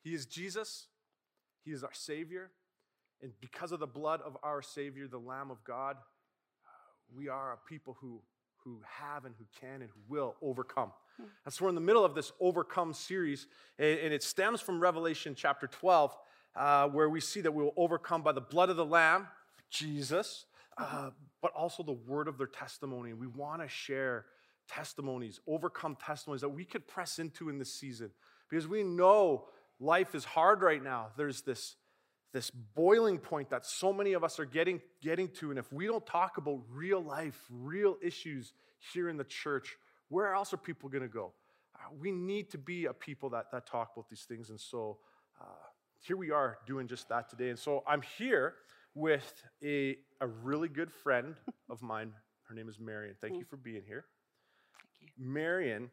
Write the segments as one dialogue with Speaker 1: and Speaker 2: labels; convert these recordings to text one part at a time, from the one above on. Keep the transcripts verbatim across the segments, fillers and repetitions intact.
Speaker 1: He is Jesus. He is our Savior. And because of the blood of our Savior, the Lamb of God, we are a people who, who have and who can and who will overcome. Mm. And so we're in the middle of this Overcome series, and, and it stems from Revelation chapter twelve, uh, where we see that we will overcome by the blood of the Lamb, Jesus, uh, but also the word of their testimony. And we want to share testimonies, overcome testimonies that we could press into in this season, because we know life is hard right now. There's this This boiling point that so many of us are getting, getting to. And if we don't talk about real life, real issues here in the church, where else are people going to go? Uh, we need to be a people that, that talk about these things. And so uh, here we are doing just that today. And so I'm here with a, a really good friend of mine. Her name is Marion. Thank you for being here.
Speaker 2: Thank you.
Speaker 1: Marion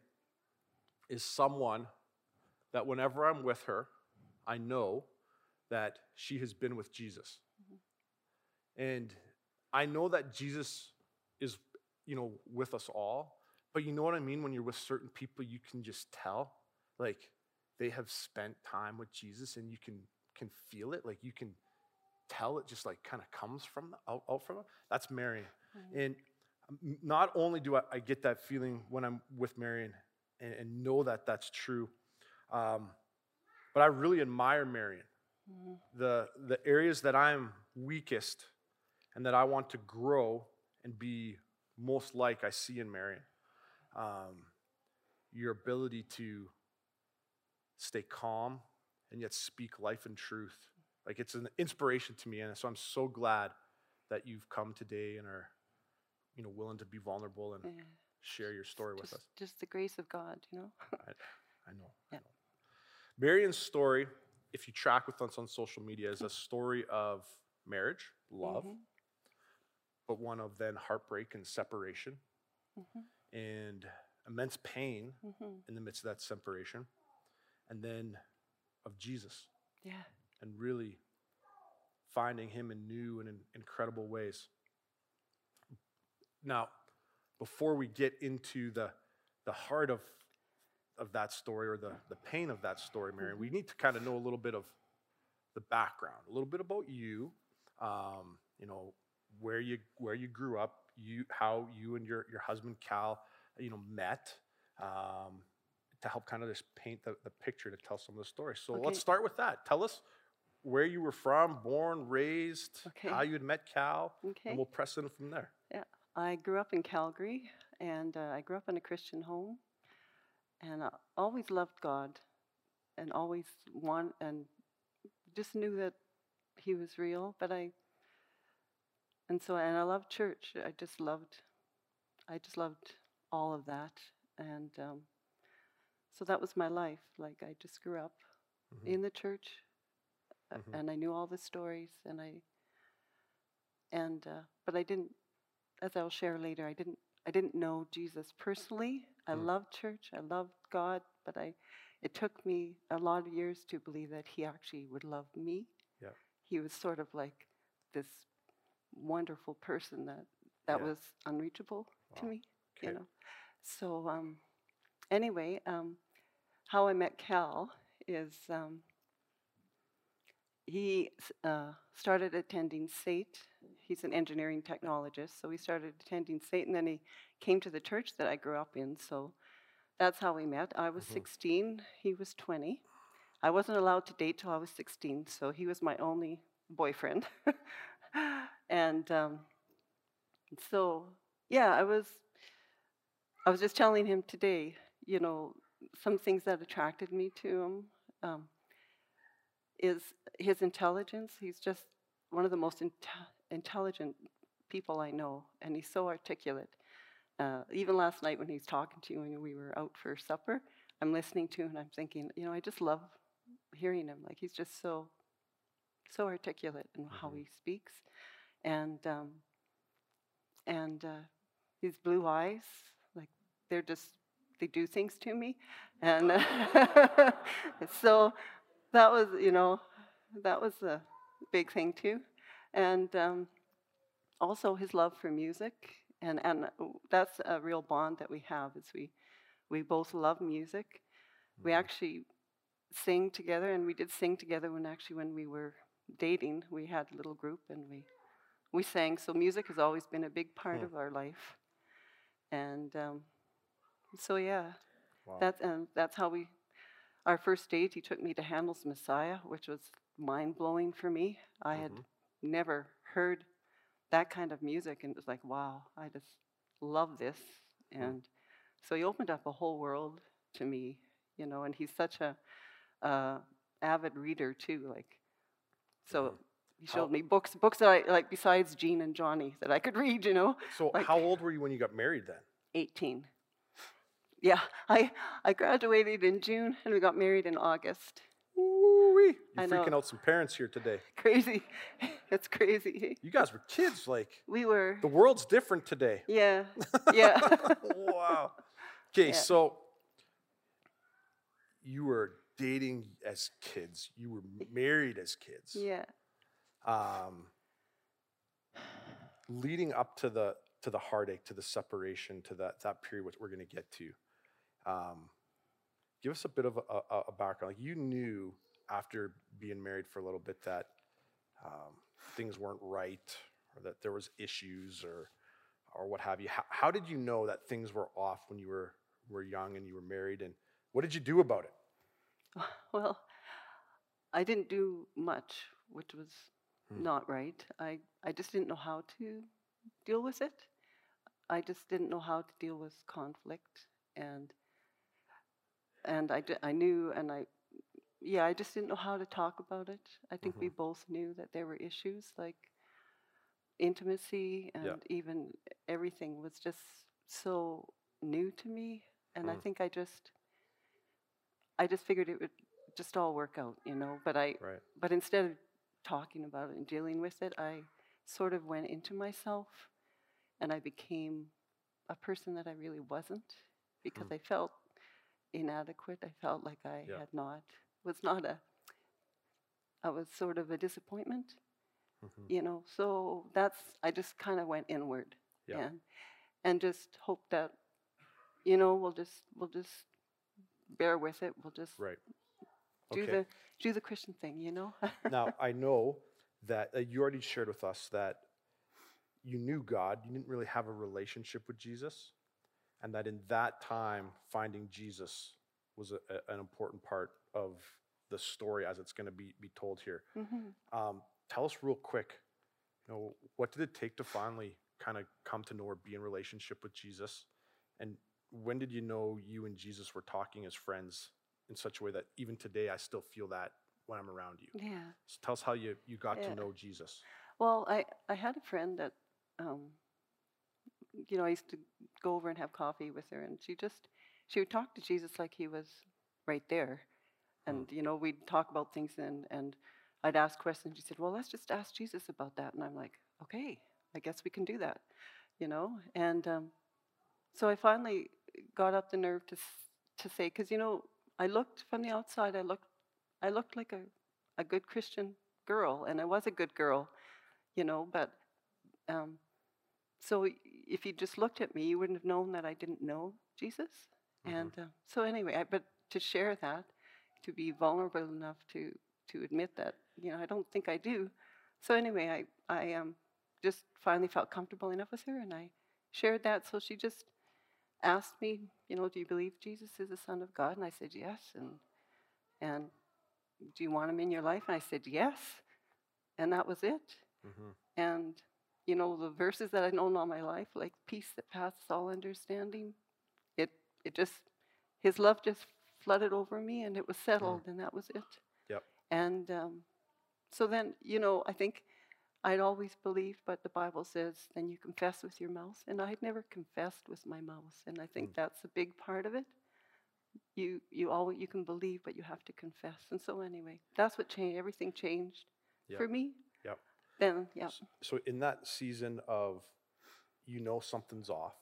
Speaker 1: is someone that whenever I'm with her, I know that she has been with Jesus. Mm-hmm. And I know that Jesus is, you know, with us all, but you know what I mean? When you're with certain people, you can just tell, like, they have spent time with Jesus, and you can, can feel it. Like, you can tell it just, like, kind of comes from, out, out from them. That's Marion. Mm-hmm. And not only do I, I get that feeling when I'm with Marion and, and know that that's true, um, but I really admire Marion. Mm-hmm. The, the areas that I'm weakest and that I want to grow and be most like I see in Marion. Um, your ability to stay calm and yet speak life and truth. Like, it's an inspiration to me, and so I'm so glad that you've come today and are, you know, willing to be vulnerable and yeah. share your story
Speaker 2: just,
Speaker 1: with us.
Speaker 2: Just the grace of God, you know?
Speaker 1: I, I know.
Speaker 2: Yeah.
Speaker 1: I know. Marion's story, if you track with us on social media, is a story of marriage, love, mm-hmm. but one of then heartbreak and separation, mm-hmm. and immense pain mm-hmm. in the midst of that separation, and then of Jesus.
Speaker 2: Yeah.
Speaker 1: And really finding him in new and in incredible ways. Now, before we get into the, the heart of of that story, or the, the pain of that story, Marion, we need to kind of know a little bit of the background, a little bit about you, um, you know, where you where you grew up, you how you and your, your husband, Cal, you know, met, um, to help kind of just paint the, the picture to tell some of the stories. So okay. Let's start with that. Tell us where you were from, born, raised, okay. how you had met Cal, okay. and we'll press in from there.
Speaker 2: Yeah, I grew up in Calgary, and uh, I grew up in a Christian home. And I always loved God, and always want, and just knew that he was real. But I, and so, and I loved church. I just loved, I just loved all of that. And um, so that was my life. Like, I just grew up mm-hmm. in the church, mm-hmm. and I knew all the stories, and I, and, uh, but I didn't, as I'll share later, I didn't, I didn't know Jesus personally. I mm. loved church, I loved God, but I, it took me a lot of years to believe that he actually would love me.
Speaker 1: Yeah.
Speaker 2: He was sort of like this wonderful person that, that yeah. was unreachable wow. to me, okay. you know. So um, anyway, um, how I met Cal is um, he uh, started attending S A T. He's an engineering technologist, so he started attending S A T, and then he came to the church that I grew up in, so that's how we met. I was mm-hmm. sixteen, he was twenty. I wasn't allowed to date till I was sixteen, so he was my only boyfriend. and um, so, yeah, I was, I was just telling him today, you know, some things that attracted me to him um, is his intelligence. He's just one of the most inte- intelligent people I know, and he's so articulate. Uh, even last night when he was talking to you when we were out for supper, I'm listening to him and I'm thinking, you know, I just love hearing him. Like, he's just so, so articulate in mm-hmm. how he speaks. And, um, and uh, his blue eyes, like, they're just, they do things to me. And uh, so that was, you know, that was a big thing too. And um, also his love for music. And and that's a real bond that we have, is we, we both love music. Mm-hmm. We actually sing together, and we did sing together when actually when we were dating. We had a little group, and we we sang. So music has always been a big part
Speaker 1: Hmm.
Speaker 2: of our life, and um, so yeah,
Speaker 1: Wow.
Speaker 2: that's and that's how we. Our first date, he took me to Handel's Messiah, which was mind blowing for me. I had
Speaker 1: Mhm.
Speaker 2: never heard that kind of music, and it was like, wow, I just love this.
Speaker 1: Hmm.
Speaker 2: And so he opened up a whole world to me, you know. And he's such a uh, avid reader too. Like, so
Speaker 1: Mhm.
Speaker 2: he
Speaker 1: How
Speaker 2: showed me books, books that I like besides Jean and Johnny that I could read, you know,
Speaker 1: so?
Speaker 2: like
Speaker 1: How old were you when you got married then?
Speaker 2: eighteen. Yeah, I I graduated in June and we got married in August.
Speaker 1: Ooh-wee.
Speaker 2: I
Speaker 1: You're
Speaker 2: know.
Speaker 1: freaking out some parents here today.
Speaker 2: Crazy. It's crazy.
Speaker 1: You guys were kids. Like
Speaker 2: We were,
Speaker 1: the world's different today.
Speaker 2: yeah, yeah,
Speaker 1: Wow. Okay,
Speaker 2: yeah,
Speaker 1: so you were dating as kids. You were married as kids.
Speaker 2: yeah.
Speaker 1: Um, leading up to the to the heartache, to the separation, to that that period, which we're going to get to. Um, give us a bit of a, a, a background. Like you knew after being married for a little bit that um, things weren't right, or that there was issues, or or what have you. How, how did you know that things were off when you were were young and you were married, and what did you do about it?
Speaker 2: Well, I didn't do much, which was
Speaker 1: Hmm.
Speaker 2: not right. I, I just didn't know how to deal with it. I just didn't know how to deal with conflict, and and I, di- I knew, and I yeah, I just didn't know how to talk about it. I think we
Speaker 1: Mhm.
Speaker 2: both knew that there were issues like intimacy,
Speaker 1: Yeah.
Speaker 2: and even everything was just so new to me. And I
Speaker 1: Mm.
Speaker 2: think I just I just figured it would just all work out, you know. But I
Speaker 1: Right.
Speaker 2: but instead of talking about it and dealing with it, I sort of went into myself, and I became a person that I really wasn't, because
Speaker 1: Mm.
Speaker 2: I felt inadequate. I felt like I
Speaker 1: Yeah.
Speaker 2: had not was not a I was sort of a disappointment,
Speaker 1: Hmm.
Speaker 2: you know. So that's I just kind of went inward,
Speaker 1: Yeah.
Speaker 2: and and just hope that, you know, we'll just we'll just bear with it. We'll just
Speaker 1: Right.
Speaker 2: do
Speaker 1: Okay.
Speaker 2: the do the Christian thing, you know.
Speaker 1: Now I know that uh, you already shared with us that you knew God, you didn't really have a relationship with Jesus, and that in that time finding Jesus was a, a- an important part of the story as it's going to be be told here.
Speaker 2: Hmm.
Speaker 1: Um, tell us real quick, you know, what did it take to finally kind of come to know or be in relationship with Jesus, and when did you know you and Jesus were talking as friends in such a way that even today I still feel that when I'm around you?
Speaker 2: Yeah,
Speaker 1: So tell us how you you got to
Speaker 2: yeah.
Speaker 1: know Jesus.
Speaker 2: Well, I I had a friend that, um, you know, I used to go over and have coffee with her, and she just she would talk to Jesus like he was right there,
Speaker 1: Hmm.
Speaker 2: and you know, we'd talk about things, and and I'd ask questions. She said, "Well, let's just ask Jesus about that," and I'm like, "Okay, I guess we can do that," you know. And um, so I finally got up the nerve to s- to say, because you know, I looked from the outside, I looked I looked like a a good Christian girl, and I was a good girl, you know, but um, so if you just looked at me, you wouldn't have known that I didn't know Jesus.
Speaker 1: Hmm.
Speaker 2: And uh, so anyway, I, but to share that, to be vulnerable enough to to admit that, you know, I don't think I do. So anyway, I I um just finally felt comfortable enough with her, and I shared that. So she just asked me, you know, do you believe Jesus is the Son of God? And I said yes. And and do you want him in your life? And I said yes. And that was it.
Speaker 1: Hmm.
Speaker 2: And, you know, the verses that I've known all my life, like peace that passes all understanding, it, it just, his love just flooded over me, and it was
Speaker 1: Mm.
Speaker 2: settled, and that was it.
Speaker 1: Yep.
Speaker 2: And um, so then, you know, I think I'd always believed, but the Bible says, then you confess with your mouth. And I had never confessed with my mouth. And I think
Speaker 1: Mm.
Speaker 2: that's a big part of it. You, you always, you can believe, but you have to confess. And so anyway, that's what changed. Everything changed
Speaker 1: Yep.
Speaker 2: for me.
Speaker 1: Yep.
Speaker 2: Then, yeah.
Speaker 1: S- So in that season of, you know, something's off,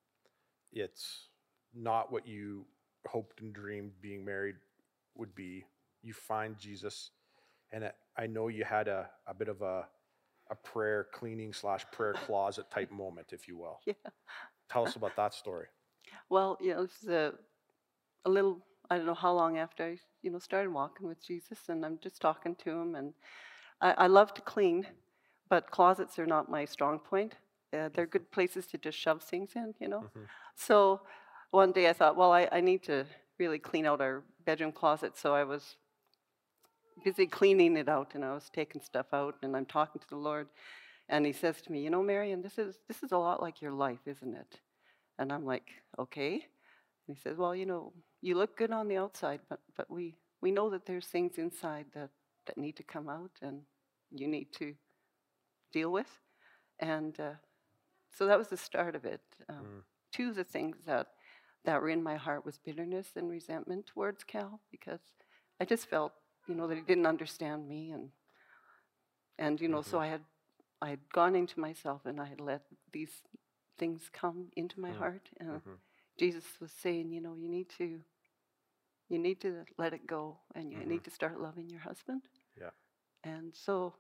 Speaker 1: it's not what you hoped and dreamed being married would be. You find Jesus, and I I know you had a, a bit of a a prayer cleaning slash prayer closet type moment, if you will.
Speaker 2: Yeah.
Speaker 1: Tell us about that story.
Speaker 2: Well, you know, this is a, a little, I don't know how long after I you know, started walking with Jesus, and I'm just talking to him. And I, I love to clean, but closets are not my strong point. Uh, they're good places to just shove things in, you know.
Speaker 1: Mhm.
Speaker 2: So one day I thought, well, I, I need to really clean out our bedroom closet. So I was busy cleaning it out, and I was taking stuff out, and I'm talking to the Lord, and he says to me, you know, Marion, this is this is a lot like your life, isn't it? And I'm like, okay. And he says, well, you know, you look good on the outside, but but we we know that there's things inside that that need to come out, and you need to deal with. And uh, so that was the start of it. Um,
Speaker 1: Mm.
Speaker 2: Two of the things that that were in my heart was bitterness and resentment towards Cal, because I just felt, you know, that he didn't understand me, and and you know, so
Speaker 1: Mhm.
Speaker 2: I had I had gone into myself, and I had let these things come into my
Speaker 1: Mm.
Speaker 2: heart, and
Speaker 1: Mhm.
Speaker 2: Jesus was saying, you know, you need to you need to let it go, and you
Speaker 1: Mhm.
Speaker 2: need to start loving your husband.
Speaker 1: Yeah.
Speaker 2: And so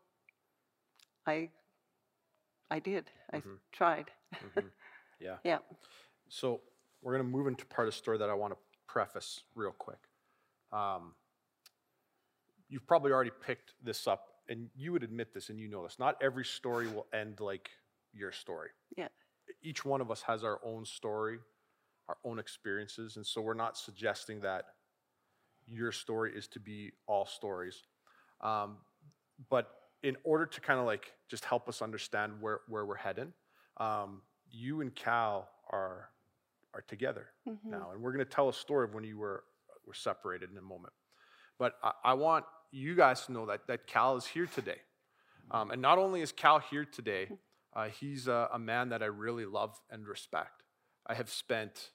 Speaker 2: I I did. I s-
Speaker 1: Mhm.
Speaker 2: tried.
Speaker 1: Mhm. Yeah.
Speaker 2: Yeah.
Speaker 1: So we're going to move into part of the story that I want to preface real quick. Um, you've probably already picked this up, and you would admit this, and you know this. Not every story will end like your story.
Speaker 2: Yeah.
Speaker 1: Each one of us has our own story, our own experiences, and so we're not suggesting that your story is to be all stories. Um, but in order to kind of like just help us understand where, where we're heading, um, you and Cal are are together
Speaker 2: Hmm.
Speaker 1: now, and we're going to tell a story of when you were were separated in a moment. But I, I want you guys to know that that Cal is here today, um, and not only is Cal here today, uh, he's a, a man that I really love and respect. I have spent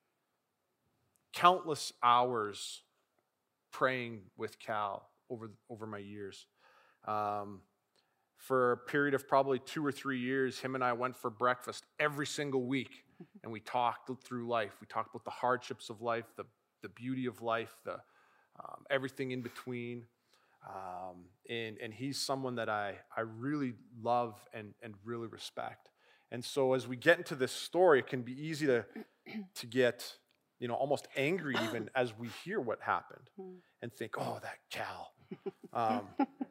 Speaker 1: countless hours praying with Cal over over my years. Um, for a period of probably two or three years, him and I went for breakfast every single week, and we talked through life. We talked about the hardships of life, the the beauty of life, the um, everything in between. Um, and and he's someone that I I really love and and really respect. And so as we get into this story, it can be easy to to get, you know, almost angry even as we hear what happened and think, oh, that Cal. Um,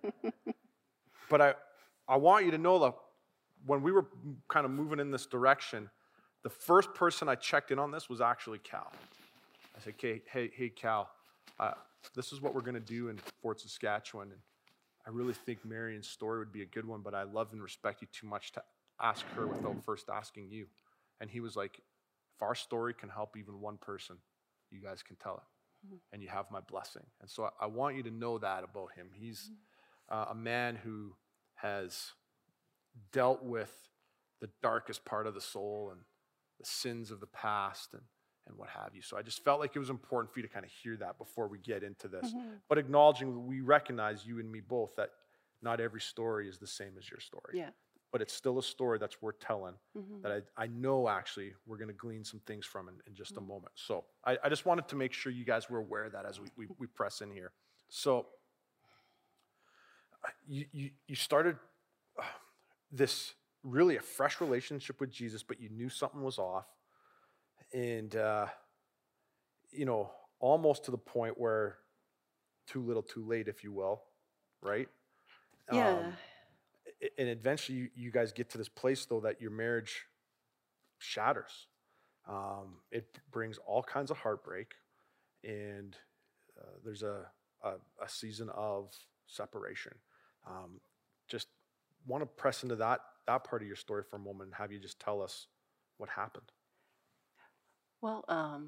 Speaker 1: but I, I want you to know that when we were kind of moving in this direction, the first person I checked in on this was actually Cal. I said, okay, hey, hey, Cal, uh, this is what we're going to do in Fort Saskatchewan. And I really think Marion's story would be a good one, but I love and respect you too much to ask her without first asking you. And he was like, if our story can help even one person, you guys can tell it. And you have my blessing. And so I, I want you to know that about him. He's uh, a man who has dealt with the darkest part of the soul and the sins of the past and, and what have you. So I just felt like it was important for you to kind of hear that before we get into this.
Speaker 2: Hmm.
Speaker 1: But acknowledging that we recognize, you and me both, that not every story is the same as your story.
Speaker 2: Yeah.
Speaker 1: But it's still a story that's worth telling,
Speaker 2: Hmm.
Speaker 1: that I, I know actually we're going to glean some things from in, in just a moment. So I, I just wanted to make sure you guys were aware of that as we, we, we press in here. So you, you, you started uh, this really a fresh relationship with Jesus, but you knew something was off. And, uh, you know, almost to the point where too little, too late, if you will, right?
Speaker 2: Yeah.
Speaker 1: Um, a- and eventually you, you guys get to this place, though, that your marriage shatters. Um, it brings all kinds of heartbreak, and uh, there's a, a, a season of separation. Um, just want to press into that that part of your story for a moment and have you just tell us what happened.
Speaker 2: Well, um,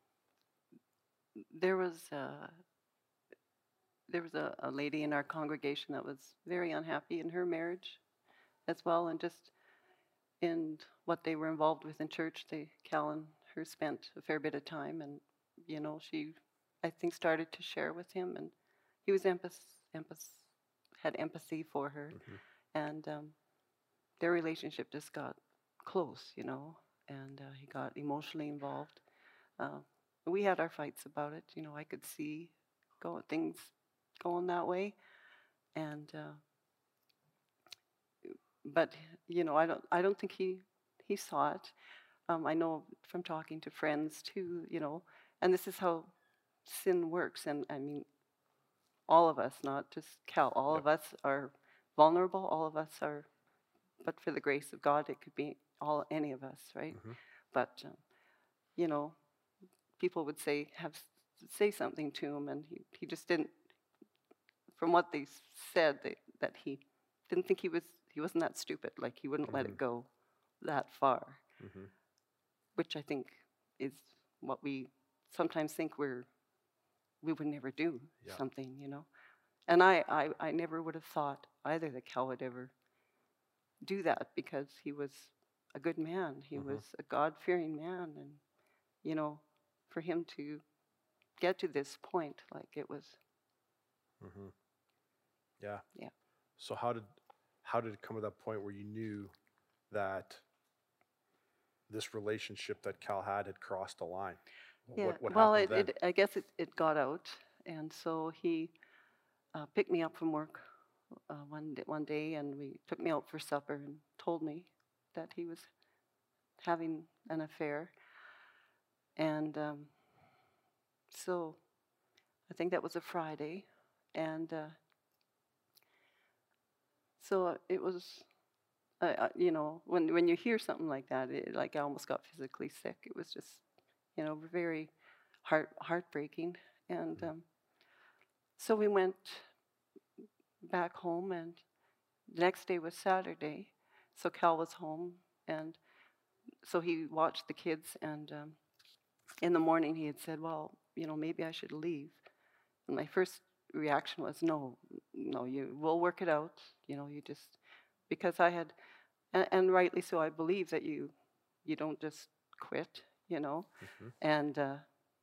Speaker 2: there was uh, there was a, a lady in our congregation that was very unhappy in her marriage as well, and just in what they were involved with in church. They, Cal and her, spent a fair bit of time, and you know, she, I think, started to share with him, and he was empath, empath had empathy for her,
Speaker 1: Mm-hmm.
Speaker 2: and um, their relationship just got close, you know, and uh, he got emotionally involved. Uh, we had our fights about it, you know. I could see go things going that way, and uh, but you know, I don't, I don't think he he saw it. Um, I know from talking to friends too, you know, and this is how sin works. And I mean, all of us, not just Cal, all
Speaker 1: Yep.
Speaker 2: of us are vulnerable. All of us are, but for the grace of God, it could be all any of us, right?
Speaker 1: Mm-hmm.
Speaker 2: But um, you know, people would say have say something to him, and he he just didn't. From what they said, they, that he didn't think he was he wasn't that stupid. Like he wouldn't let
Speaker 1: Mhm.
Speaker 2: it go that far,
Speaker 1: Mm-hmm.
Speaker 2: which I think is what we sometimes think we're we would never do
Speaker 1: Yeah.
Speaker 2: something, you know. And I, I I never would have thought either that Cal would ever do that because he was a good man. He
Speaker 1: Mhm.
Speaker 2: was a God-fearing man, and you know, for him to get to this point, like it was,
Speaker 1: Mm-hmm. Yeah.
Speaker 2: yeah.
Speaker 1: So how did how did it come to that point where you knew that this relationship that Cal had had crossed the line? Wh-
Speaker 2: Yeah.
Speaker 1: What what
Speaker 2: Well,
Speaker 1: happened
Speaker 2: it,
Speaker 1: then?
Speaker 2: it I guess it, it got out, and so he uh, picked me up from work uh, one day, one day, and we took me out for supper and told me that he was having an affair, and um, so I think that was a Friday, and uh, so uh, it was. Uh, uh, you know, when when you hear something like that, it, like I almost got physically sick. It was just, you know, very heart heartbreaking, and um, so we went back home, and the next day was Saturday, so Cal was home, and so he watched the kids, and um, in the morning he had said, well, you know, maybe I should leave. And my first reaction was, no, no, you we'll work it out. You know, you just because I had, and, and rightly so, I believe that you you don't just quit. You know,
Speaker 1: Mm-hmm.
Speaker 2: and uh,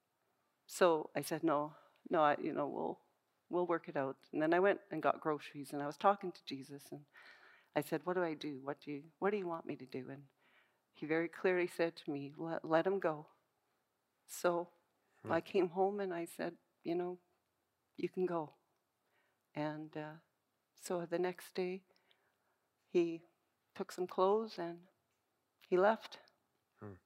Speaker 2: so I said, no, no, I, you know, we'll we'll work it out. And then I went and got groceries, and I was talking to Jesus, and I said, what do I do? What do you what do you want me to do? And he very clearly said to me, let, let him go. So
Speaker 1: Hmm.
Speaker 2: I came home and I said, you know, you can go. And uh, so the next day, he took some clothes and he left.
Speaker 1: Hmm.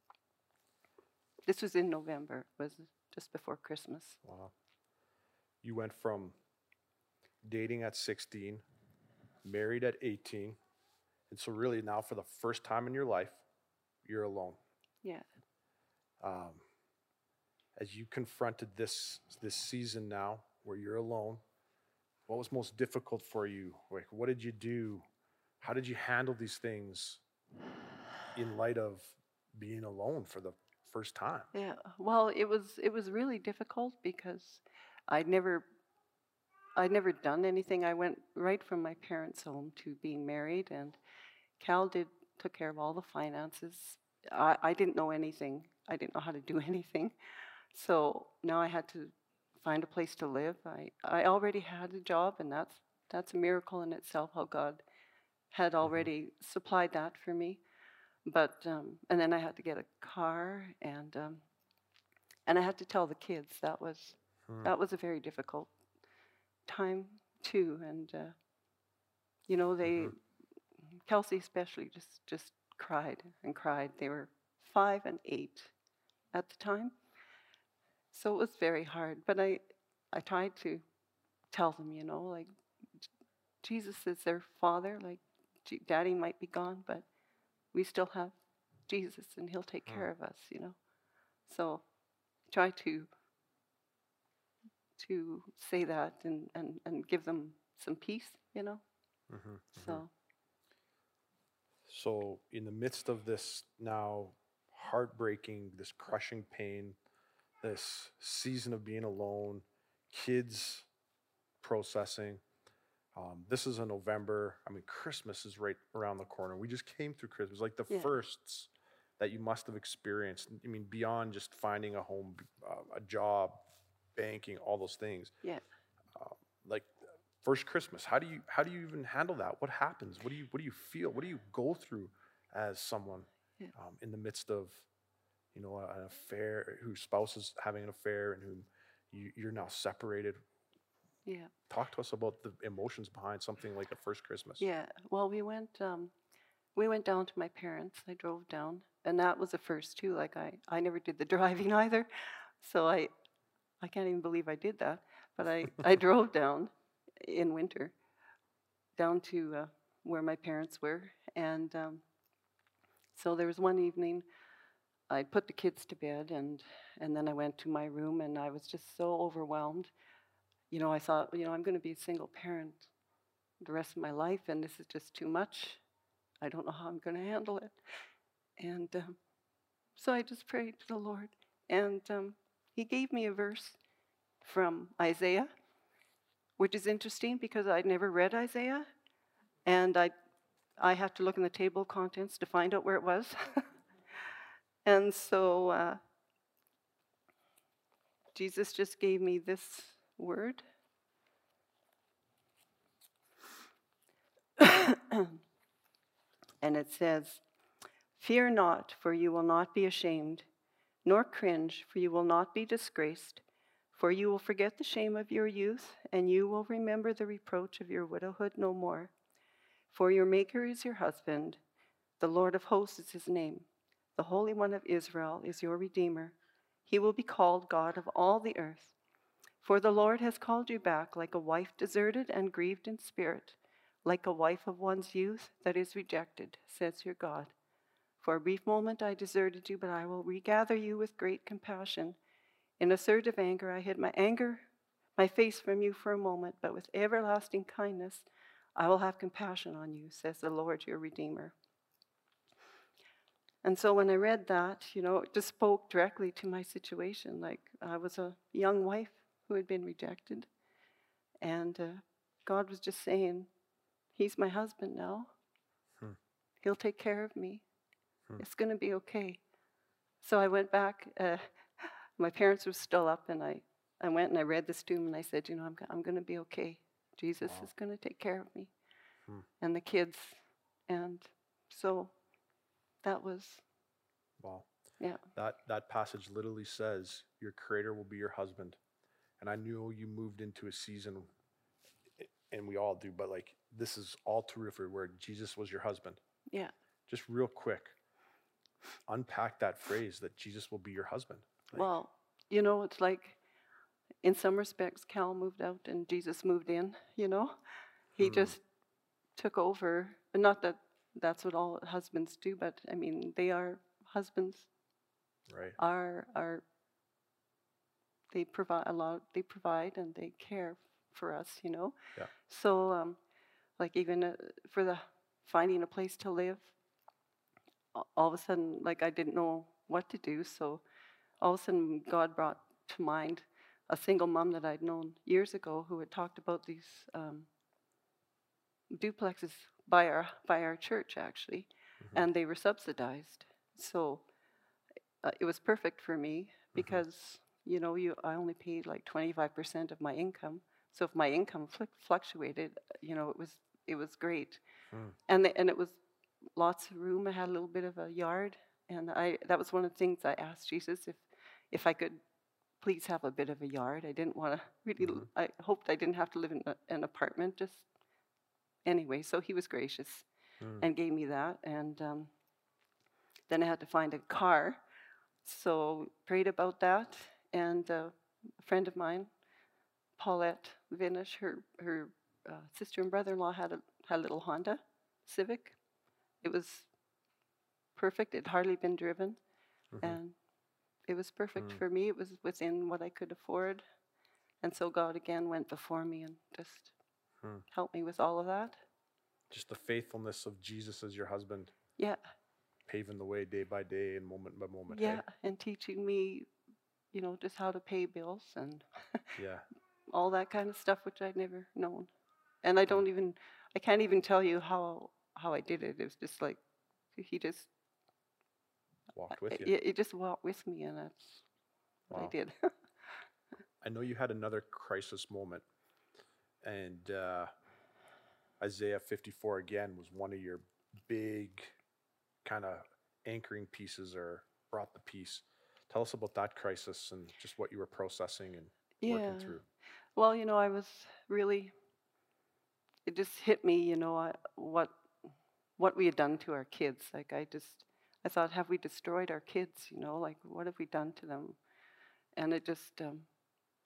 Speaker 2: This was in November. It was just before Christmas.
Speaker 1: Wow. You went from dating at sixteen, married at eighteen, and so really now for the first time in your life, you're alone.
Speaker 2: Yeah.
Speaker 1: Um, as you confronted this this season now where you're alone, what was most difficult for you? Like, what did you do? How did you handle these things in light of being alone for the first time?
Speaker 2: Yeah. Well, it was it was really difficult because I'd never I'd never done anything. I went right from my parents' home to being married, and Cal did took care of all the finances. I, I didn't know anything. I didn't know how to do anything. So now I had to find a place to live. I, I already had a job, and that's that's a miracle in itself how God had already supplied that for me. But um, and then I had to get a car, and um, and I had to tell the kids. That was
Speaker 1: Hmm.
Speaker 2: that was a very difficult time too. And uh, you know, they
Speaker 1: Mhm.
Speaker 2: Kelsey especially just just cried and cried. They were five and eight at the time, so it was very hard. But I I tried to tell them, you know, like Jesus is their father. Like G- Daddy might be gone, but we still have Jesus, and He'll take
Speaker 1: Hmm.
Speaker 2: care of us, you know. So try to to say that and and and give them some peace, you know.
Speaker 1: Mhm. Mhm.
Speaker 2: So
Speaker 1: So, in the midst of this now heartbreaking, this crushing pain, this season of being alone, kids processing, um, this is in November. I mean, Christmas is right around the corner. We just came through Christmas, like the
Speaker 2: yeah,
Speaker 1: firsts that you must have experienced. I mean, beyond just finding a home, uh, a job, banking, all those things.
Speaker 2: yeah.
Speaker 1: Um, like first Christmas, how do you how do you even handle that? What happens? What do you what do you feel? What do you go through as someone
Speaker 2: Yeah.
Speaker 1: um, in the midst of you know an affair, whose spouse is having an affair, and whom you, you're now separated?
Speaker 2: Yeah.
Speaker 1: Talk to us about the emotions behind something like a first Christmas.
Speaker 2: Yeah. Well, we went um we went down to my parents. I drove down, and that was the first too. Like I I never did the driving either. So I I can't even believe I did that. But I, I drove down in winter, down to uh, where my parents were. And um, so there was one evening, I put the kids to bed, and, and then I went to my room, and I was just so overwhelmed. You know, I thought, you know, I'm going to be a single parent the rest of my life, and this is just too much. I don't know how I'm going to handle it. And um, so I just prayed to the Lord, and um, he gave me a verse from Isaiah, which is interesting because I'd never read Isaiah, and I I had to look in the table of contents to find out where it was. And so uh, Jesus just gave me this word. And it says, "Fear not, for you will not be ashamed, nor cringe, for you will not be disgraced. For you will forget the shame of your youth, and you will remember the reproach of your widowhood no more. For your Maker is your husband, the Lord of hosts is his name. The Holy One of Israel is your Redeemer. He will be called God of all the earth. For the Lord has called you back like a wife deserted and grieved in spirit, like a wife of one's youth that is rejected, says your God. For a brief moment I deserted you, but I will regather you with great compassion. In a surge of anger I hid my anger, my face from you for a moment, but with everlasting kindness I will have compassion on you, says the Lord your Redeemer." And so when I read that, you know, it just spoke directly to my situation. Like, I was a young wife who had been rejected, and uh, God was just saying, he's my husband now. Hmm. He'll take care of me. Hmm. It's going to be okay. So I went back. Uh, my parents were still up, and I, I went and I read this to him, and I said, you know, I'm, I'm going to be okay. Jesus wow. is going to take care of me hmm. and the kids. And so that was...
Speaker 1: Wow.
Speaker 2: Yeah.
Speaker 1: That, that passage literally says, your Creator will be your husband. And I knew you moved into a season, and we all do, but like, this is all terrific, where Jesus was your husband.
Speaker 2: Yeah.
Speaker 1: Just real quick, unpack that phrase that Jesus will be your husband. Like,
Speaker 2: well, you know, it's like, in some respects, Cal moved out and Jesus moved in, you know? He hmm. just took over. And not that that's what all husbands do, but I mean, they are husbands.
Speaker 1: Right.
Speaker 2: Are, are, they provide a lot, they provide and they care for us, you know?
Speaker 1: Yeah.
Speaker 2: So, um, like even uh, for the finding a place to live, all of a sudden, like I didn't know what to do. So all of a sudden God brought to mind a single mom that I'd known years ago who had talked about these um, duplexes by our, by our church actually, mm-hmm. and they were subsidized. So uh, it was perfect for me because, mm-hmm. you know, you I only paid like twenty-five percent of my income. So if my income fl- fluctuated, you know, it was it was great. Mm. And the, and it was lots of room. I had a little bit of a yard, and I that was one of the things I asked Jesus if if I could please have a bit of a yard. I didn't want to really. Mm-hmm. I hoped I didn't have to live in a, an apartment. Just anyway, so he was gracious mm. and gave me that. And um, then I had to find a car, so prayed about that. And uh, a friend of mine, Paulette Vinish, her her uh, sister and brother-in-law had a had a little Honda Civic. It was perfect. It had hardly been driven, mm-hmm. and it was perfect mm. for me. It was within what I could afford, and so God again went before me and just mm. helped me with all of that.
Speaker 1: Just the faithfulness of Jesus as your husband.
Speaker 2: Yeah.
Speaker 1: Paving the way day by day and moment by moment.
Speaker 2: Yeah,
Speaker 1: hey?
Speaker 2: and teaching me, you know, just how to pay bills and
Speaker 1: yeah,
Speaker 2: all that kind of stuff, which I'd never known. And I don't mm. even, I can't even tell you how how I did it. It was just like, he just
Speaker 1: walked with you.
Speaker 2: He, he just walked with me, and that's what wow. I did.
Speaker 1: I know you had another crisis moment, and uh, Isaiah fifty-four again was one of your big kind of anchoring pieces, or brought the peace. Tell us about that crisis and just what you were processing and
Speaker 2: yeah.
Speaker 1: working through.
Speaker 2: Well, you know, I was really, it just hit me, you know, I, what what we had done to our kids. Like I just, I thought, have we destroyed our kids, you know, like what have we done to them? And it just, um,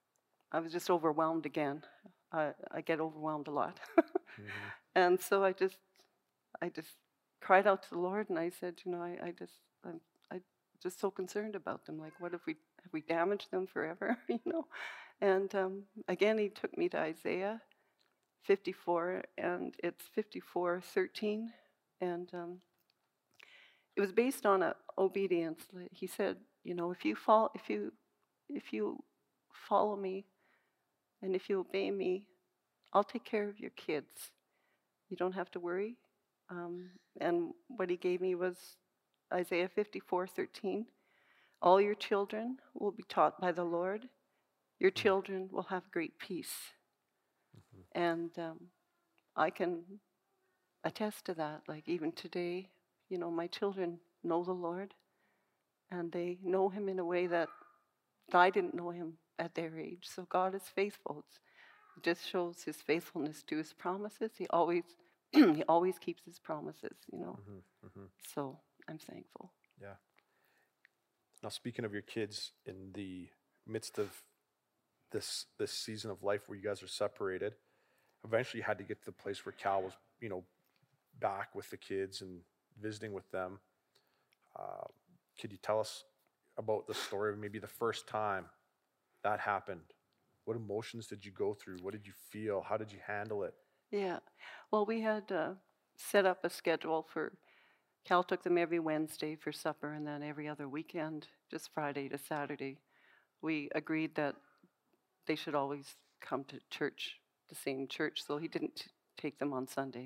Speaker 2: I was just overwhelmed again. I, I get overwhelmed a lot.
Speaker 1: Mm-hmm.
Speaker 2: And so I just, I just cried out to the Lord, and I said, you know, I, I just, I'm, I just so concerned about them. Like, what if we have we damaged them forever, you know? And um, again, He took me to Isaiah fifty-four, and it's fifty-four thirteen, and um, it was based on a obedience. Like, He said, you know, if you fall, if you, if you follow me, and if you obey me, I'll take care of your kids. You don't have to worry. Um, and what He gave me was Isaiah fifty-four thirteen. All your children will be taught by the Lord. Your children will have great peace.
Speaker 1: Mm-hmm.
Speaker 2: And um, I can attest to that. Like, even today, you know, my children know the Lord, and they know Him in a way that I didn't know Him at their age. So God is faithful. It's, it just shows His faithfulness to His promises. He always, He always keeps His promises, you know.
Speaker 1: Mm-hmm. Mm-hmm.
Speaker 2: So I'm thankful.
Speaker 1: Yeah. Now, speaking of your kids, in the midst of this this season of life where you guys are separated, eventually you had to get to the place where Cal was, you know, back with the kids and visiting with them. Uh, could you tell us about the story of maybe the first time that happened? What emotions did you go through? What did you feel? How did you handle it?
Speaker 2: Yeah. Well, we had uh, set up a schedule for, Cal took them every Wednesday for supper, and then every other weekend, just Friday to Saturday. We agreed that they should always come to church, the same church, so he didn't t- take them on Sunday.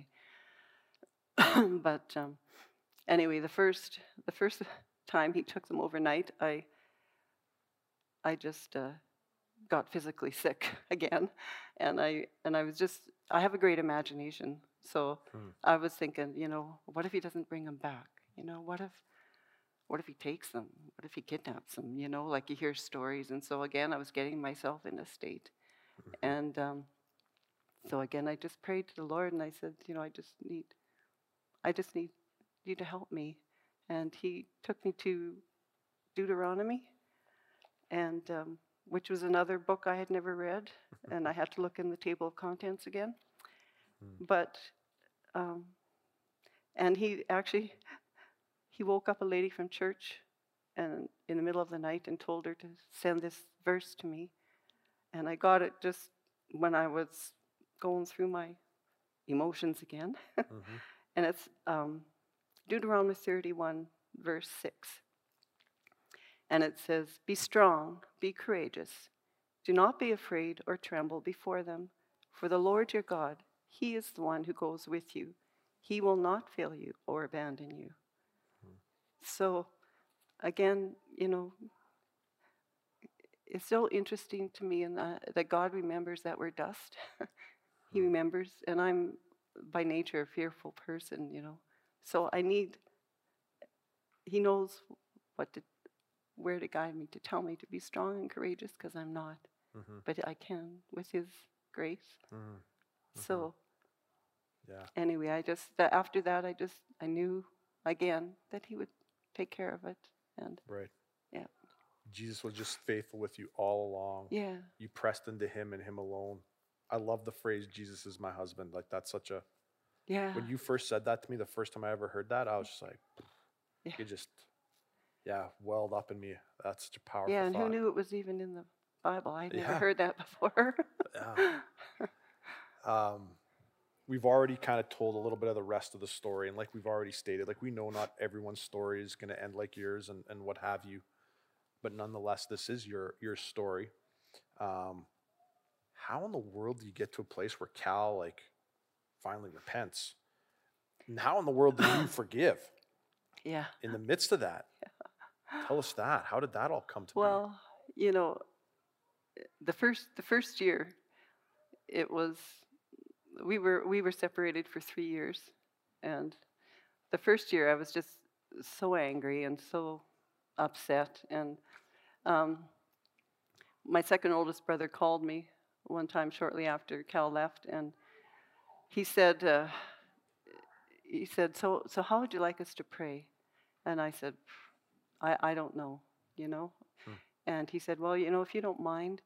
Speaker 2: But um, anyway, the first the first time he took them overnight, I I just uh, got physically sick again, and I and I was just I have a great imagination, so
Speaker 1: Hmm.
Speaker 2: I was thinking, you know, what if he doesn't bring them back? You know, what if what if he takes them? What if he kidnaps them? You know, like you hear stories, and so again, I was getting myself in a state,
Speaker 1: Mm-hmm.
Speaker 2: and um, so again, I just prayed to the Lord, and I said, you know, I just need I just need you to help me, and He took me to Deuteronomy, and um, which was another book I had never read, and I had to look in the table of contents again.
Speaker 1: Mm.
Speaker 2: But um, and he actually he woke up a lady from church, and in the middle of the night, and told her to send this verse to me, and I got it just when I was going through my emotions again,
Speaker 1: Mm-hmm.
Speaker 2: and it's um, Deuteronomy thirty-one, verse six. And it says, "Be strong, be courageous. Do not be afraid or tremble before them. For the Lord your God, He is the one who goes with you. He will not fail you or abandon you."
Speaker 1: Mm.
Speaker 2: So, again, you know, it's so interesting to me in that, that God remembers that we're dust. He
Speaker 1: Mm.
Speaker 2: remembers, and I'm by nature a fearful person, you know. So I need, He knows what to, where to guide me, to tell me to be strong and courageous, because I'm not.
Speaker 1: Mm-hmm.
Speaker 2: But I can with His grace.
Speaker 1: Mm-hmm.
Speaker 2: So
Speaker 1: Yeah.
Speaker 2: anyway, I just, that after that, I just, I knew again that He would take care of it. And
Speaker 1: Right.
Speaker 2: yeah.
Speaker 1: Jesus was just faithful with you all along.
Speaker 2: Yeah.
Speaker 1: You pressed into Him and Him alone. I love the phrase, Jesus is my husband. Like, that's such a,
Speaker 2: Yeah.
Speaker 1: when you first said that to me, the first time I ever heard that, I was just like,
Speaker 2: Yeah.
Speaker 1: it just, yeah, welled up in me. That's such a powerful
Speaker 2: Yeah, and
Speaker 1: thought.
Speaker 2: who knew it was even in the Bible? I'd never
Speaker 1: Yeah.
Speaker 2: heard that before.
Speaker 1: Yeah. Um, we've already kind of told a little bit of the rest of the story. And like we've already stated, like we know not everyone's story is going to end like yours and, and what have you. But nonetheless, this is your, your story. Um, how in the world do you get to a place where Cal like finally repents? And how in the world do you forgive
Speaker 2: Yeah.
Speaker 1: in the midst of that? Tell us that. How did that all come to
Speaker 2: Well, you know, the first the first year, it was we were we were separated for three years, and the first year I was just so angry and so upset, and um, my second oldest brother called me one time shortly after Cal left, and he said uh, he said, so so how would you like us to pray? And I said, I, I don't know, you know.
Speaker 1: Hmm.
Speaker 2: And he said, well, you know, if you don't mind,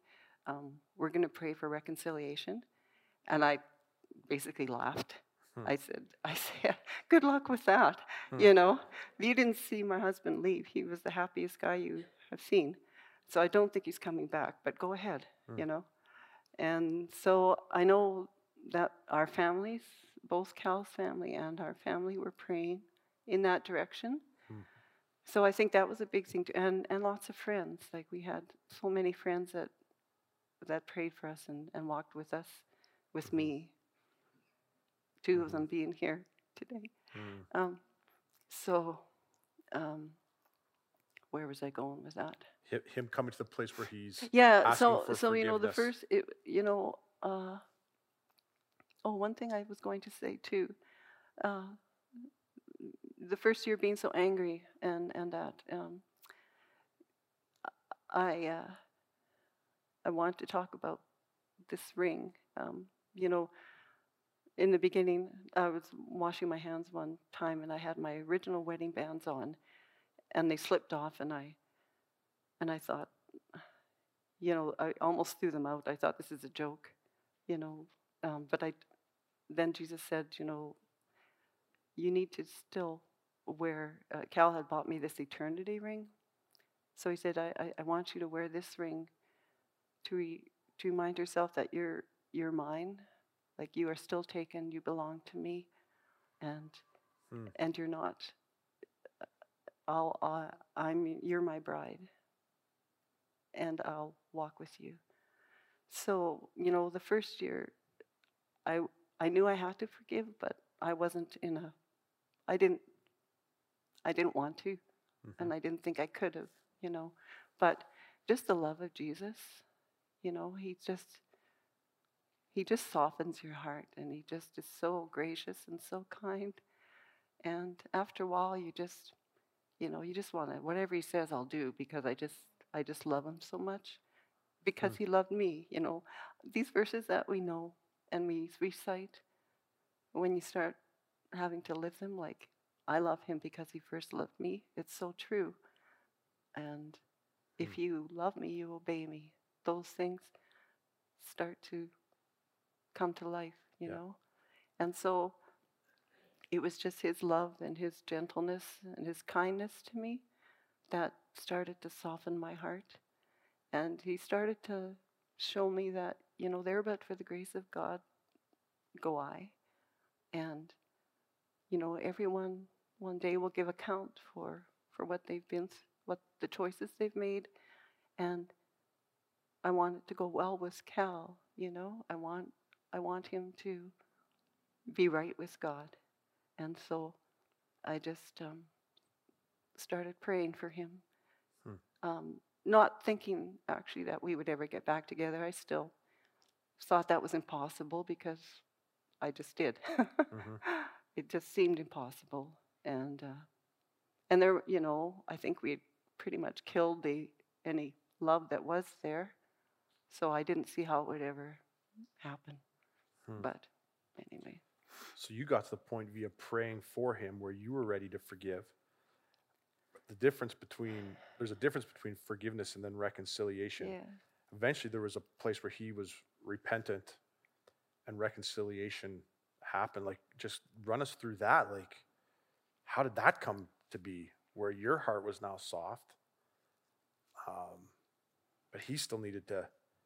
Speaker 2: um, we're going to pray for reconciliation. And I basically laughed.
Speaker 1: Hmm.
Speaker 2: I said, I said, good luck with that.
Speaker 1: Hmm.
Speaker 2: You know, you didn't see my husband leave. He was the happiest guy you have seen. So I don't think he's coming back, but go ahead,
Speaker 1: Hmm.
Speaker 2: you know. And so I know that our families, both Cal's family and our family, were praying in that direction.
Speaker 1: Hmm.
Speaker 2: So I think that was a big thing too, and and lots of friends. Like we had so many friends that that prayed for us and, and walked with us, with
Speaker 1: Mm-hmm.
Speaker 2: me. Two
Speaker 1: Mm-hmm.
Speaker 2: of them being here today.
Speaker 1: Mm.
Speaker 2: Um, so, um, where was I going with that?
Speaker 1: Him, him coming to the place where he's
Speaker 2: Yeah.
Speaker 1: asking
Speaker 2: So
Speaker 1: for
Speaker 2: so you know the
Speaker 1: forgiveness.
Speaker 2: first it, you know uh, oh one thing I was going to say too. Uh, the first year being so angry and and that um, I uh, I want to talk about this ring. Um, you know, in the beginning, I was washing my hands one time, and I had my original wedding bands on, and they slipped off, and I and I thought, you know, I almost threw them out. I thought this is a joke, you know. Um, but I then Jesus said, you know, you need to still wear. Uh, Cal had bought me this eternity ring, so he said, I, I, I want you to wear this ring to re, to remind yourself that you're you're mine, like you are still taken. You belong to me, and
Speaker 1: Hmm.
Speaker 2: and you're not. I'll uh, I'm you're my bride, and I'll walk with you. So you know, the first year, I I knew I had to forgive, but I wasn't in a. I didn't. I didn't want to,
Speaker 1: Mm-hmm.
Speaker 2: and I didn't think I could have. You know, but just the love of Jesus. You know, he just he just softens your heart, and he just is so gracious and so kind. And after a while, you just you know you just want to whatever he says, I'll do because I just I just love him so much. Because
Speaker 1: Hmm.
Speaker 2: he loved me, you know. These verses that we know and we recite, when you start having to live them, like, I love him because he first loved me, it's so true. And
Speaker 1: Hmm.
Speaker 2: if you love me, you obey me. Those things start to come to life, you
Speaker 1: Yeah.
Speaker 2: know. And so it was just his love and his gentleness and his kindness to me that started to soften my heart. And he started to show me that, you know, there but for the grace of God go I. And, you know, everyone one day will give account for, for what they've been, what the choices they've made. And I want it to go well with Cal, you know. I want I want him to be right with God. And so I just um, started praying for him.
Speaker 1: Hmm.
Speaker 2: Um, not thinking actually that we would ever get back together. I still thought that was impossible because I just did.
Speaker 1: Mm-hmm.
Speaker 2: It just seemed impossible, and uh, and there, you know, I think we had pretty much killed the any love that was there, so I didn't see how it would ever happen.
Speaker 1: Hmm.
Speaker 2: But anyway,
Speaker 1: So you got to the point via praying for him where you were ready to forgive. The difference between there's a difference between forgiveness and then reconciliation.
Speaker 2: yeah,
Speaker 1: Eventually, there was a place where he was repentant, and reconciliation happened. Like, just run us through that. Like, how did that come to be? Where your heart was now soft, um, but he still needed to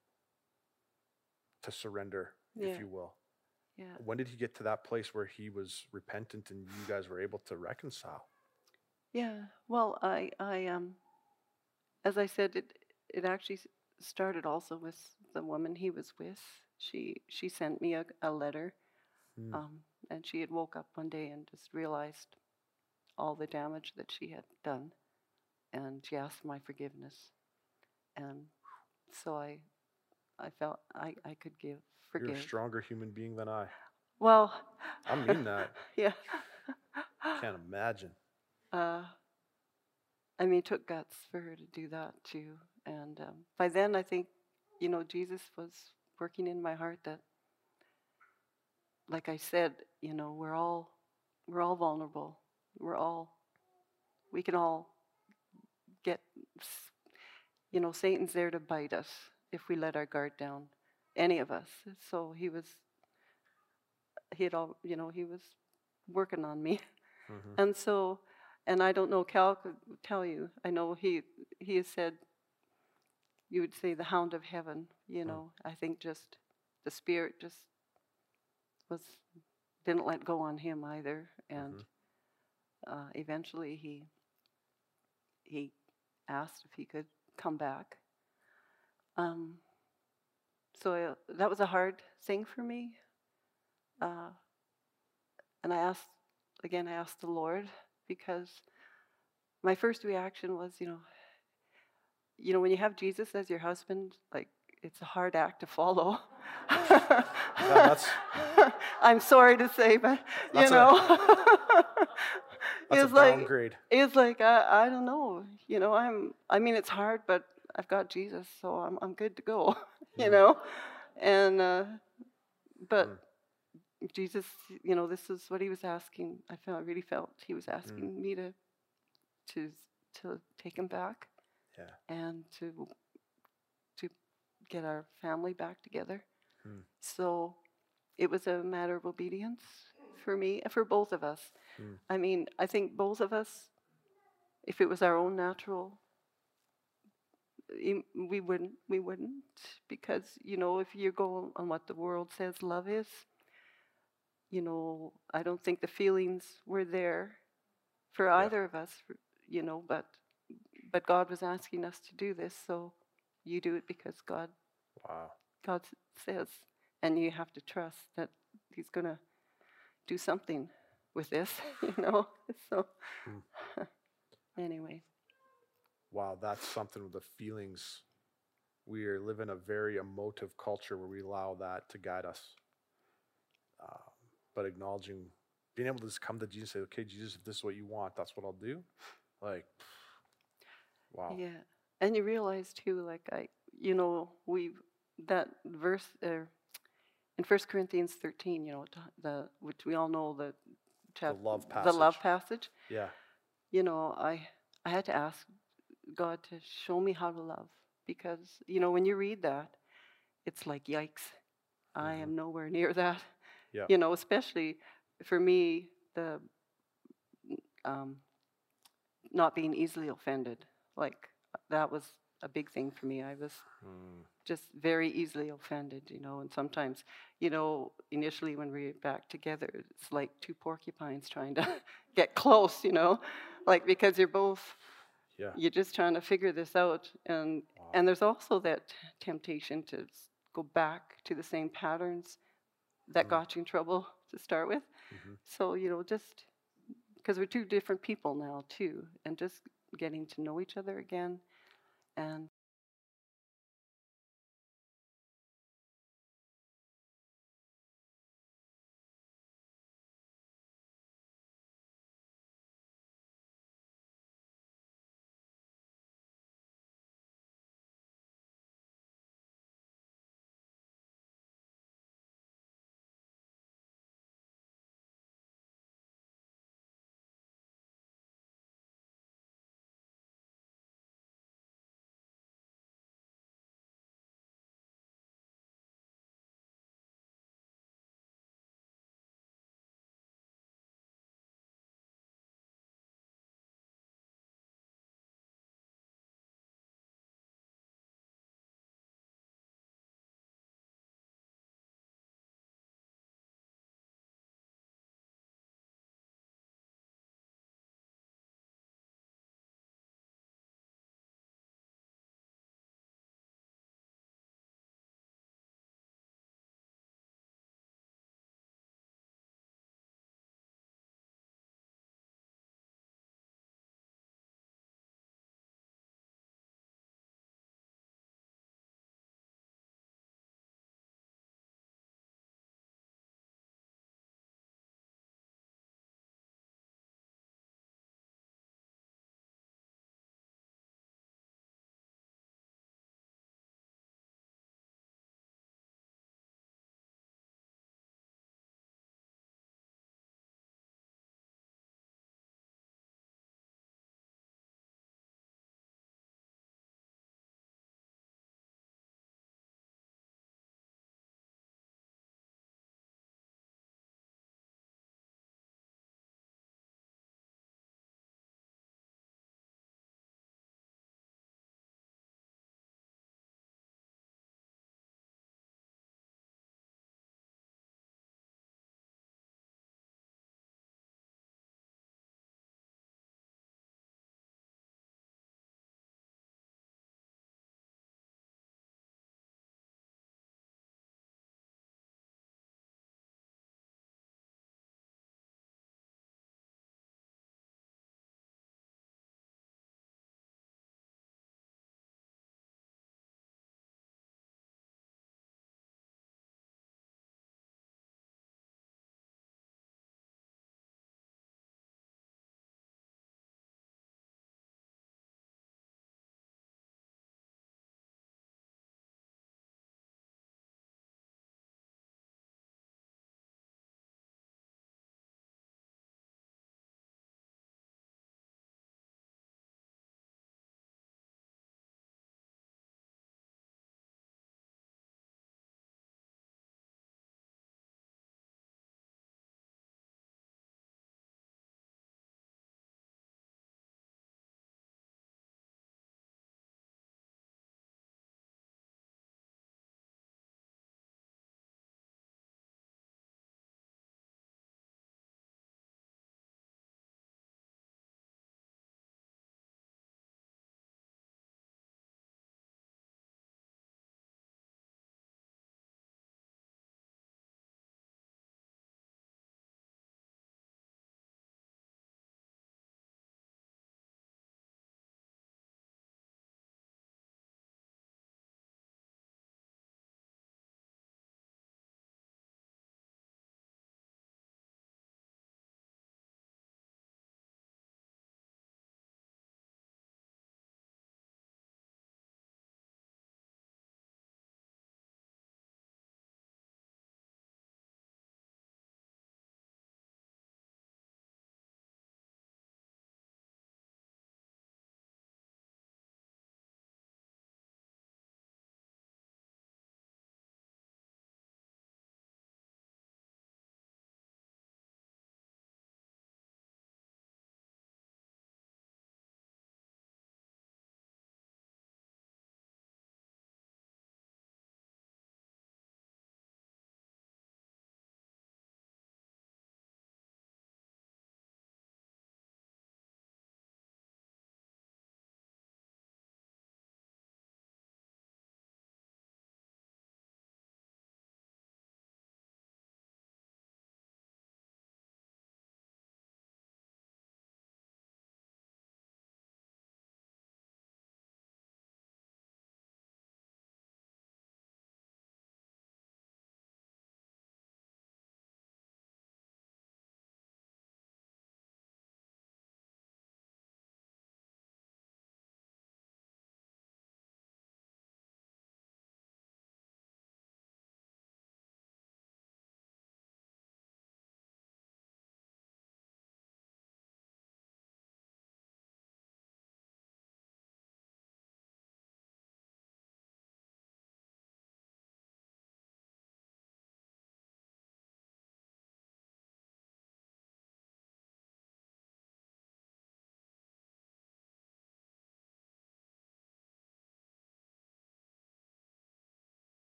Speaker 1: to surrender,
Speaker 2: yeah,
Speaker 1: if you will.
Speaker 2: yeah,
Speaker 1: When did he get to that place where he was repentant and you guys were able to reconcile?
Speaker 2: yeah. Well, I, I, um, as I said, it, it actually s- started also with the woman he was with. She, she sent me a, a letter,
Speaker 1: Hmm.
Speaker 2: um, and she had woke up one day and just realized all the damage that she had done, and she asked my forgiveness. And so I, I felt I, I could give
Speaker 1: You're a
Speaker 2: forgive.
Speaker 1: stronger human being than I.
Speaker 2: Well,
Speaker 1: I mean that.
Speaker 2: yeah.
Speaker 1: Can't imagine.
Speaker 2: Uh, I mean, it took guts for her to do that too. And um, by then, I think, you know, Jesus was working in my heart that, like I said, you know, we're all we're all vulnerable. We're all we can all get, you know, Satan's there to bite us. if we let our guard down, any of us. So he was, he had all, you know, he was working on me.
Speaker 1: Mhm.
Speaker 2: And so, and I don't know, Cal could tell you, I know he, he has said, you would say the hound of heaven, you know, I think just the spirit just was, didn't let go on him either. And
Speaker 1: Mhm.
Speaker 2: uh, eventually he, he asked if he could come back. Um, so I, that was a hard thing for me. Uh, and I asked, again, I asked the Lord, because my first reaction was, you know, you know, when you have Jesus as your husband, like, it's a hard act to follow.
Speaker 1: Yeah, that's
Speaker 2: I'm sorry to say, but you
Speaker 1: That's a-
Speaker 2: know,
Speaker 1: that's a
Speaker 2: it's like
Speaker 1: downgrade.
Speaker 2: it's like I, I don't know. You know, I'm. I mean, it's hard, but I've got Jesus, so I'm I'm good to go. You
Speaker 1: Mm.
Speaker 2: know, and uh, but
Speaker 1: Mm.
Speaker 2: Jesus, you know, this is what he was asking. I felt I really felt he was asking me to to to take him back
Speaker 1: Yeah.
Speaker 2: and to to get our family back together.
Speaker 1: Mm.
Speaker 2: So it was a matter of obedience for me, for both of us.
Speaker 1: Mm.
Speaker 2: I mean, I think both of us, if it was our own natural, im- we wouldn't, we wouldn't, because, you know, if you go on what the world says love is, you know, I don't think the feelings were there for
Speaker 1: Yeah.
Speaker 2: either of us, you know, but but God was asking us to do this, so you do it because God
Speaker 1: Wow.
Speaker 2: God s- says, and you have to trust that he's going to do something with this, you know. So
Speaker 1: Mm.
Speaker 2: anyway,
Speaker 1: Wow, that's something with the feelings. We are live in a very emotive culture where we allow that to guide us. Um, but acknowledging, being able to just come to Jesus and say, okay, Jesus, if this is what you want, that's what I'll do. Like, wow.
Speaker 2: yeah. And you realize too, like I, you know, we that verse uh, in First Corinthians thirteen, you know, t- the which we all know the chap-
Speaker 1: love
Speaker 2: the love
Speaker 1: passage.
Speaker 2: passage.
Speaker 1: Yeah.
Speaker 2: You know, I I had to ask God to show me how to love, because you know when you read that, it's like yikes, I
Speaker 1: Mhm.
Speaker 2: am nowhere near that.
Speaker 1: Yeah.
Speaker 2: You know, especially for me, the um, not being easily offended, like that was a big thing for me. I was
Speaker 1: Mm.
Speaker 2: just very easily offended, you know, and sometimes, you know, initially when we were back together, it's like two porcupines trying to get close, you know, like because you're both,
Speaker 1: Yeah.
Speaker 2: you're just trying to figure this out. And,
Speaker 1: Wow.
Speaker 2: and there's also that temptation to s- go back to the same patterns that
Speaker 1: Mm.
Speaker 2: got you in trouble to start with.
Speaker 1: Mhm.
Speaker 2: So, you know, just because we're two different people now too, and just getting to know each other again and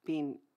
Speaker 2: being